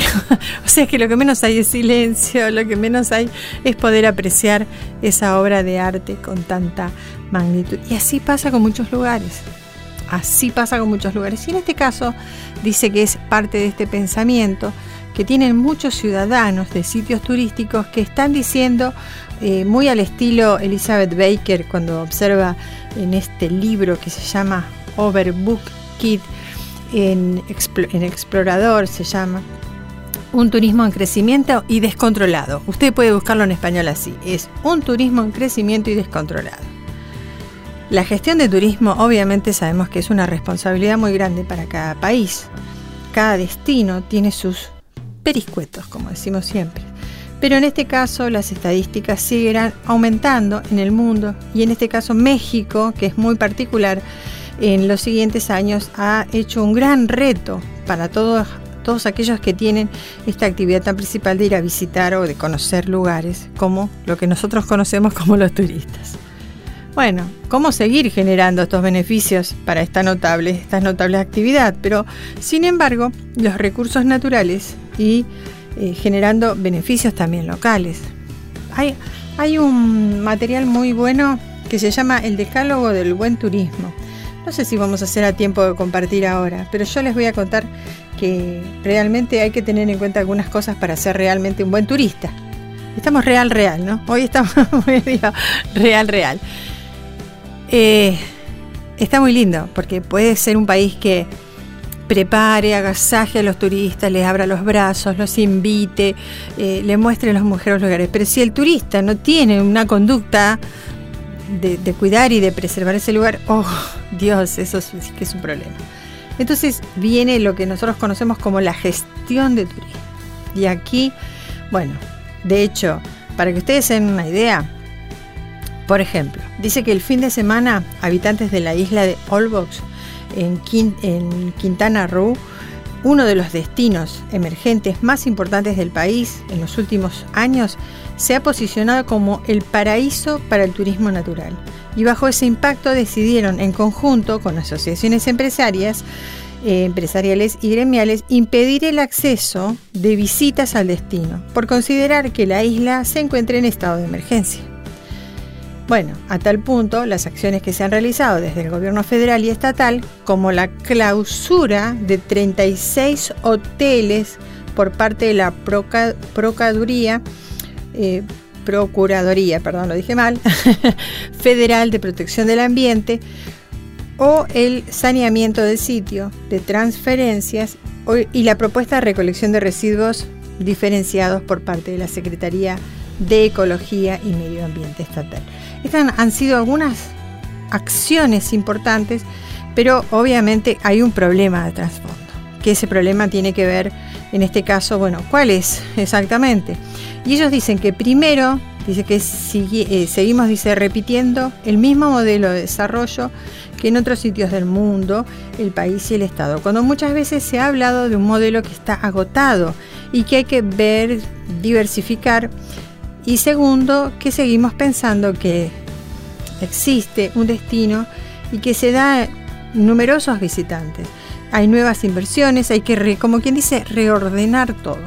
O sea que lo que menos hay es silencio, lo que menos hay es poder apreciar esa obra de arte con tanta magnitud. Y así pasa con muchos lugares. Así pasa con muchos lugares. Y en este caso dice que es parte de este pensamiento que tienen muchos ciudadanos de sitios turísticos que están diciendo, eh, muy al estilo Elizabeth Baker, cuando observa en este libro que se llama Overbook Kid, en, en Explorador se llama, un turismo en crecimiento y descontrolado. Usted puede buscarlo en español así, es un turismo en crecimiento y descontrolado. La gestión de turismo obviamente sabemos que es una responsabilidad muy grande para cada país. Cada destino tiene sus periscuetos, como decimos siempre. Pero en este caso las estadísticas seguirán aumentando en el mundo y en este caso México, que es muy particular, en los siguientes años ha hecho un gran reto para todos, todos aquellos que tienen esta actividad tan principal de ir a visitar o de conocer lugares como lo que nosotros conocemos como los turistas. Bueno, ¿cómo seguir generando estos beneficios para esta notable, esta notable actividad? Pero, sin embargo, los recursos naturales y eh, generando beneficios también locales. Hay, hay un material muy bueno que se llama El Decálogo del Buen Turismo. No sé si vamos a hacer a tiempo de compartir ahora, pero yo les voy a contar que realmente hay que tener en cuenta algunas cosas para ser realmente un buen turista. Estamos real, real, ¿no? Hoy estamos muy digo, real, real. Eh, está muy lindo porque puede ser un país que prepare, agasaje a los turistas, les abra los brazos, los invite, eh, le muestre los mejores lugares. Pero si el turista no tiene una conducta de, de cuidar y de preservar ese lugar, oh Dios, eso sí que es un problema. Entonces viene lo que nosotros conocemos como la gestión de turismo. Y aquí, bueno, de hecho, para que ustedes den una idea, por ejemplo, dice que el fin de semana habitantes de la isla de Olbox en, Quint- en Quintana Roo, uno de los destinos emergentes más importantes del país en los últimos años, se ha posicionado como el paraíso para el turismo natural. Y bajo ese impacto decidieron en conjunto con asociaciones empresarias, eh, empresariales y gremiales impedir el acceso de visitas al destino por considerar que la isla se encuentra en estado de emergencia. Bueno, a tal punto, las acciones que se han realizado desde el gobierno federal y estatal, como la clausura de treinta y seis hoteles por parte de la Proca- Procuraduría, eh, Procuraduría, perdón, lo dije mal, Federal de Protección del Ambiente, o el saneamiento del sitio, de transferencias o, y la propuesta de recolección de residuos diferenciados por parte de la Secretaría de Ecología y Medio Ambiente Estatal. Estas han sido algunas acciones importantes, pero obviamente hay un problema de trasfondo, que ese problema tiene que ver, en este caso, bueno, ¿cuál es exactamente? Y ellos dicen que primero, dice que sigue, eh, seguimos, dice, repitiendo el mismo modelo de desarrollo que en otros sitios del mundo, el país y el Estado, cuando muchas veces se ha hablado de un modelo que está agotado y que hay que ver, diversificar. Y segundo, que seguimos pensando que existe un destino y que se da numerosos visitantes. Hay nuevas inversiones, hay que, re, como quien dice, reordenar todo.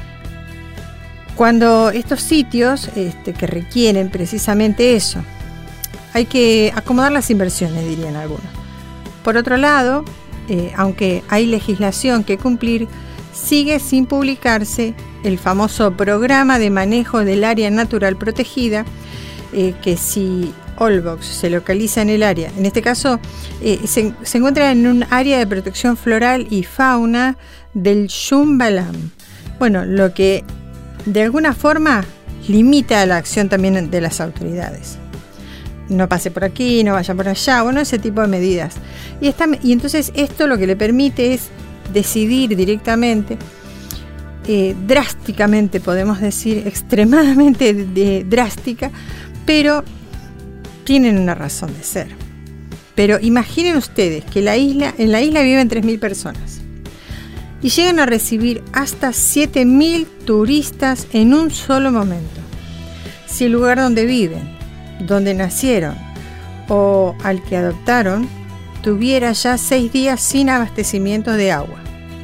Cuando estos sitios este, que requieren precisamente eso, hay que acomodar las inversiones, dirían algunos. Por otro lado, eh, aunque hay legislación que cumplir, sigue sin publicarse el famoso programa de manejo del área natural protegida, eh, que si Olbox se localiza en el área, en este caso eh, se, se encuentra en un área de protección floral y fauna del Xumbalam. Bueno, lo que de alguna forma limita la acción también de las autoridades. No pase por aquí, no vaya por allá, bueno, ese tipo de medidas. Y, está, y entonces esto lo que le permite es decidir directamente, eh, drásticamente, podemos decir, extremadamente de, de, drástica, pero tienen una razón de ser. Pero imaginen ustedes que la isla, en la isla viven tres mil personas y llegan a recibir hasta siete mil turistas en un solo momento. Si el lugar donde viven, donde nacieron o al que adoptaron, tuviera ya seis días sin abastecimiento de agua,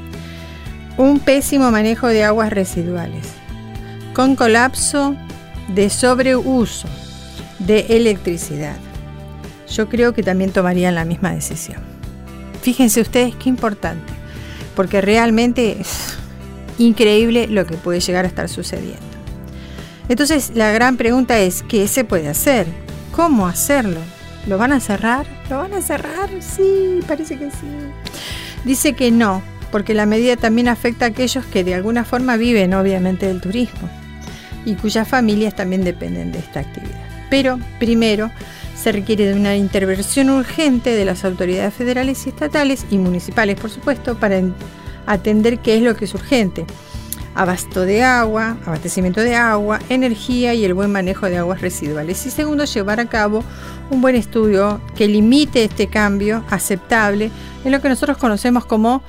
un pésimo manejo de aguas residuales, con colapso de sobreuso de electricidad, yo creo que también tomarían la misma decisión. Fíjense ustedes qué importante, porque realmente es increíble lo que puede llegar a estar sucediendo. Entonces la gran pregunta es, ¿qué se puede hacer? ¿Cómo hacerlo? ¿Lo van a cerrar? ¿Lo van a cerrar? Sí, parece que sí. Dice que no, porque la medida también afecta a aquellos que de alguna forma viven obviamente del turismo y cuyas familias también dependen de esta actividad. Pero primero se requiere de una intervención urgente de las autoridades federales y estatales y municipales, por supuesto, para atender qué es lo que es urgente. Abasto de agua, abastecimiento de agua, energía y el buen manejo de aguas residuales. Y segundo, llevar a cabo un buen estudio que limite este cambio aceptable en lo que nosotros conocemos como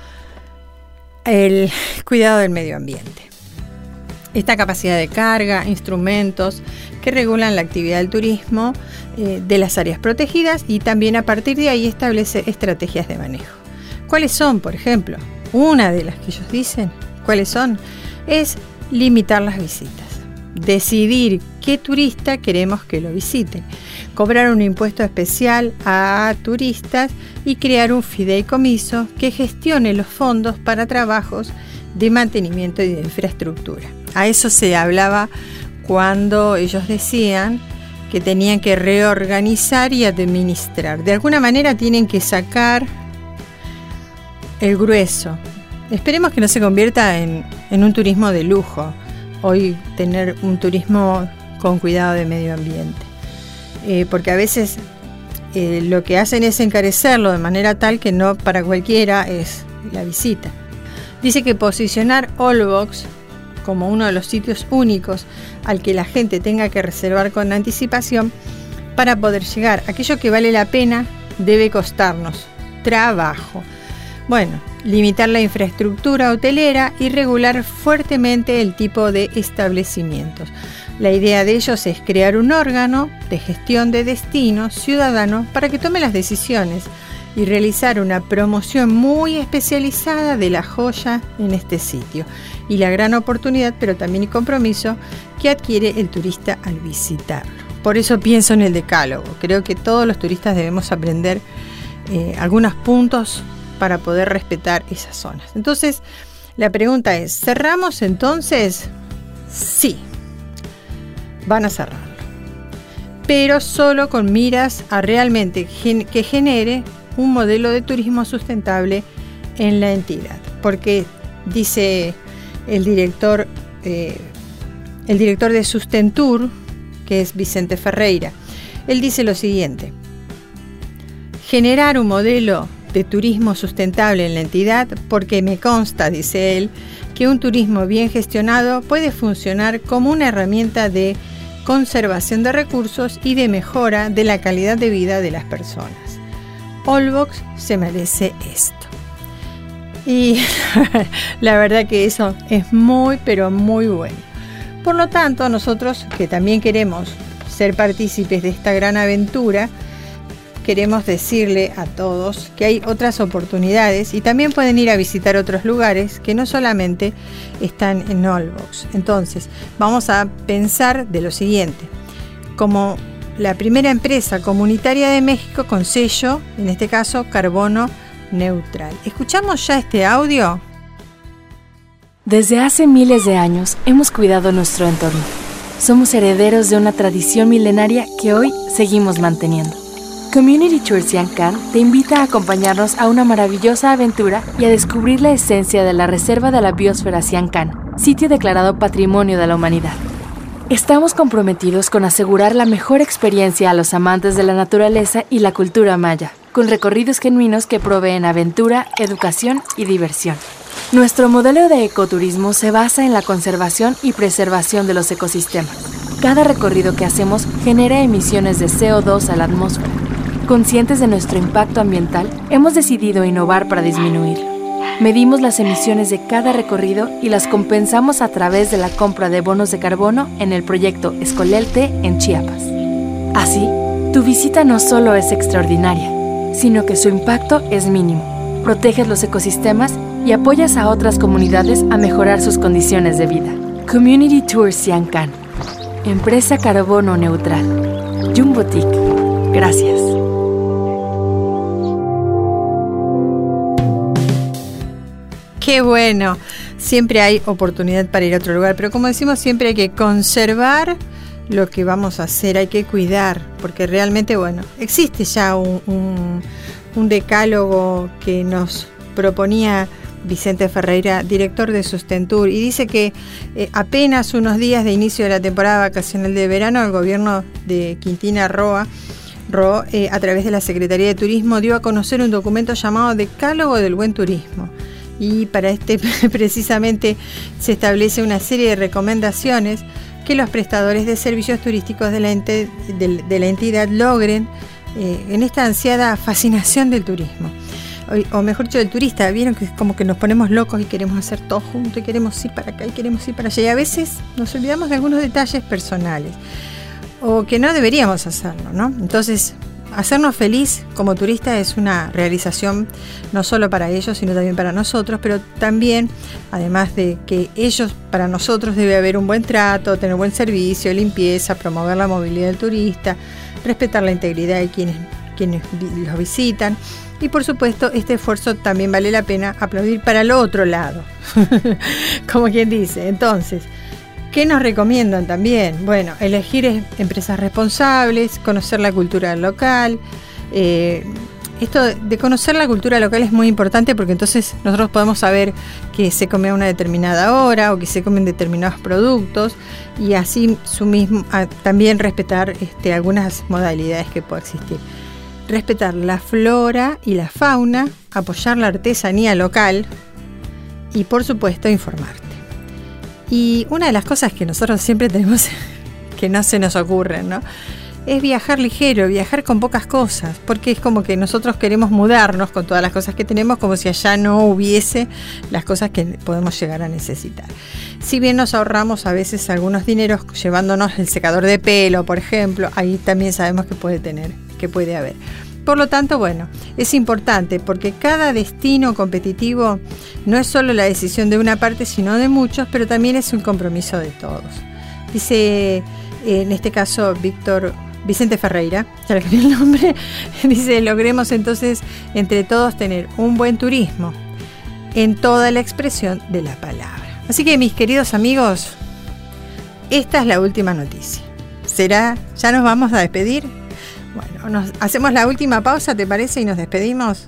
el cuidado del medio ambiente. Esta capacidad de carga, instrumentos que regulan la actividad del turismo eh, de las áreas protegidas y también a partir de ahí establece estrategias de manejo. ¿Cuáles son, por ejemplo? Una de las que ellos dicen, ¿cuáles son? Es limitar las visitas, decidir qué turista queremos que lo visite, cobrar un impuesto especial a turistas y crear un fideicomiso que gestione los fondos para trabajos de mantenimiento y de infraestructura. A eso se hablaba cuando ellos decían que tenían que reorganizar y administrar. De alguna manera tienen que sacar el grueso. Esperemos que no se convierta en, en un turismo de lujo. Hoy tener un turismo con cuidado de medio ambiente. Eh, porque a veces eh, lo que hacen es encarecerlo de manera tal que no para cualquiera es la visita. Dice que posicionar Allbox como uno de los sitios únicos al que la gente tenga que reservar con anticipación para poder llegar. Aquello que vale la pena debe costarnos trabajo. Bueno, limitar la infraestructura hotelera y regular fuertemente el tipo de establecimientos. La idea de ellos es crear un órgano de gestión de destinos ciudadano para que tome las decisiones y realizar una promoción muy especializada de la joya en este sitio y la gran oportunidad, pero también el compromiso que adquiere el turista al visitarlo. Por eso pienso en el decálogo. Creo que todos los turistas debemos aprender eh, algunos puntos para poder respetar esas zonas. Entonces, la pregunta es, ¿cerramos entonces? Sí, van a cerrarlo, pero solo con miras a realmente gen- que genere un modelo de turismo sustentable en la entidad. Porque dice el director, eh, el director de Sustentur, que es Vicente Ferreira, él dice lo siguiente: generar un modelo de turismo sustentable en la entidad, porque me consta, dice él, que un turismo bien gestionado puede funcionar como una herramienta de conservación de recursos y de mejora de la calidad de vida de las personas. Allbox se merece esto. Y la verdad que eso es muy, pero muy bueno. Por lo tanto, nosotros que también queremos ser partícipes de esta gran aventura, queremos decirle a todos que hay otras oportunidades y también pueden ir a visitar otros lugares que no solamente están en Allbox. Entonces, vamos a pensar de lo siguiente: como la primera empresa comunitaria de México con sello, en este caso, carbono neutral. ¿Escuchamos ya este audio? Desde hace miles de años hemos cuidado nuestro entorno. Somos herederos de una tradición milenaria que hoy seguimos manteniendo. Community Tours Siancán te invita a acompañarnos a una maravillosa aventura y a descubrir la esencia de la Reserva de la Biosfera Siancán, sitio declarado Patrimonio de la Humanidad. Estamos comprometidos con asegurar la mejor experiencia a los amantes de la naturaleza y la cultura maya, con recorridos genuinos que proveen aventura, educación y diversión. Nuestro modelo de ecoturismo se basa en la conservación y preservación de los ecosistemas. Cada recorrido que hacemos genera emisiones de C O dos a la atmósfera. Conscientes de nuestro impacto ambiental, hemos decidido innovar para disminuirlo. Medimos las emisiones de cada recorrido y las compensamos a través de la compra de bonos de carbono en el proyecto Escolelte en Chiapas. Así, tu visita no solo es extraordinaria, sino que su impacto es mínimo. Proteges los ecosistemas y apoyas a otras comunidades a mejorar sus condiciones de vida. Community Tours Siancán. Empresa carbono neutral. Jumbotic. Gracias. Qué bueno. Siempre hay oportunidad para ir a otro lugar, pero como decimos, siempre hay que conservar lo que vamos a hacer, hay que cuidar, porque realmente, bueno, existe ya un, un, un decálogo que nos proponía Vicente Ferreira, director de Sustentur, y dice que eh, apenas unos días de inicio de la temporada vacacional de verano, el gobierno de Quintana Roo, Roo eh, a través de la Secretaría de Turismo, dio a conocer un documento llamado Decálogo del Buen Turismo. Y para este precisamente se establece una serie de recomendaciones que los prestadores de servicios turísticos de la, ente, de, de la entidad logren eh, en esta ansiada fascinación del turismo. O, o mejor dicho, del turista. Vieron que es como que nos ponemos locos y queremos hacer todo junto y queremos ir para acá y queremos ir para allá. Y a veces nos olvidamos de algunos detalles personales o que no deberíamos hacerlo, ¿no? Entonces, hacernos feliz como turista es una realización no solo para ellos, sino también para nosotros, pero también, además de que ellos, para nosotros debe haber un buen trato, tener buen servicio, limpieza, promover la movilidad del turista, respetar la integridad de quienes, quienes los visitan. Y por supuesto, este esfuerzo también vale la pena aplaudir para el otro lado, como quien dice. Entonces, ¿qué nos recomiendan también? Bueno, elegir empresas responsables, conocer la cultura local. Eh, esto de conocer la cultura local es muy importante porque entonces nosotros podemos saber que se come a una determinada hora o que se comen determinados productos y así su mismo, a, también respetar este, algunas modalidades que pueda existir. Respetar la flora y la fauna, apoyar la artesanía local y por supuesto informarte. Y una de las cosas que nosotros siempre tenemos que no se nos ocurren, ¿no? Es viajar ligero, viajar con pocas cosas, porque es como que nosotros queremos mudarnos con todas las cosas que tenemos como si allá no hubiese las cosas que podemos llegar a necesitar. Si bien nos ahorramos a veces algunos dineros llevándonos el secador de pelo, por ejemplo, ahí también sabemos que puede tener, que puede haber. Por lo tanto, bueno, es importante porque cada destino competitivo no es solo la decisión de una parte, sino de muchos, pero también es un compromiso de todos. Dice, en este caso, Víctor Vicente Ferreira, ya le cambié el nombre, dice, logremos entonces entre todos tener un buen turismo en toda la expresión de la palabra. Así que, mis queridos amigos, esta es la última noticia. ¿Será? ¿Ya nos vamos a despedir? Bueno, nos hacemos la última pausa, ¿te parece? Y nos despedimos.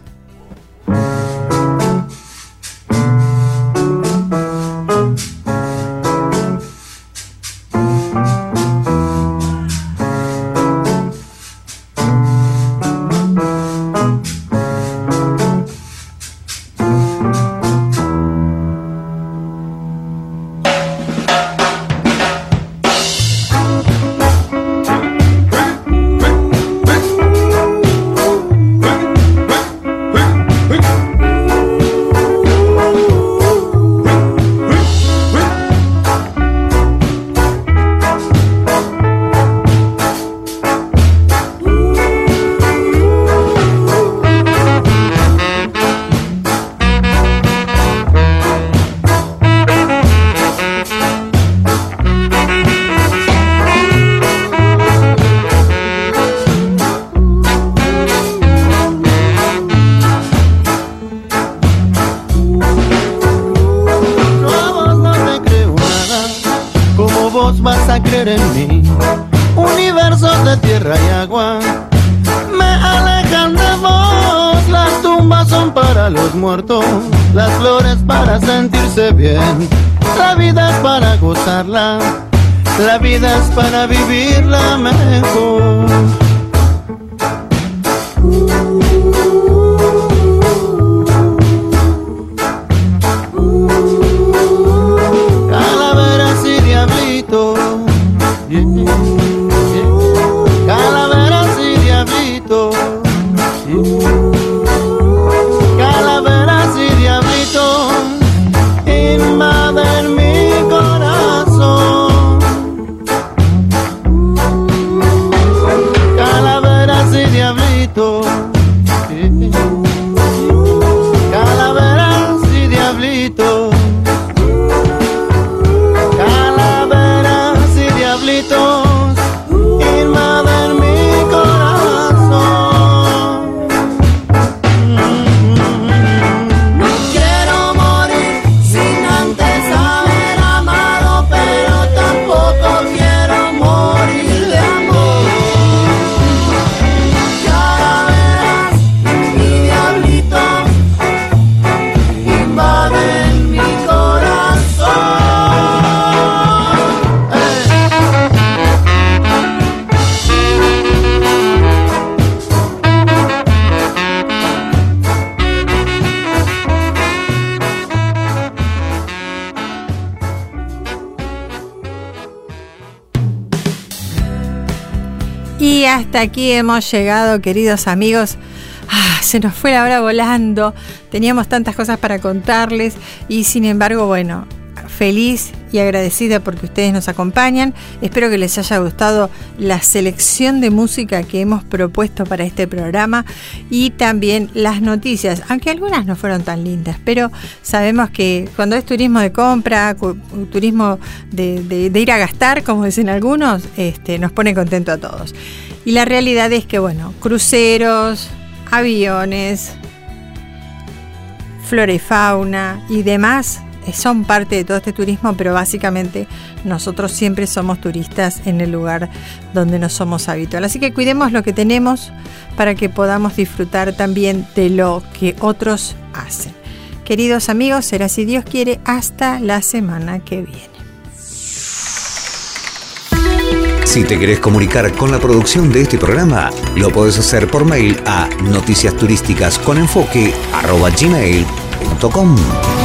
Las flores para sentirse bien, la vida es para gozarla, la vida es para vivirla mejor. Calaveras y diablitos, yeah. Y hasta aquí hemos llegado, queridos amigos. Ah, se nos fue la hora volando. Teníamos tantas cosas para contarles y sin embargo, bueno, feliz y agradecida porque ustedes nos acompañan. Espero que les haya gustado la selección de música que hemos propuesto para este programa y también las noticias, aunque algunas no fueron tan lindas, pero sabemos que cuando es turismo de compra, turismo de, de, de ir a gastar, como dicen algunos, este, nos pone contento a todos. Y la realidad es que, bueno, cruceros, aviones, flora y fauna y demás son parte de todo este turismo, pero básicamente nosotros siempre somos turistas en el lugar donde no somos habituales. Así que cuidemos lo que tenemos para que podamos disfrutar también de lo que otros hacen. Queridos amigos, será si Dios quiere hasta la semana que viene. Si te querés comunicar con la producción de este programa, lo podés hacer por mail a noticias turísticas con enfoque arroba gmail punto com.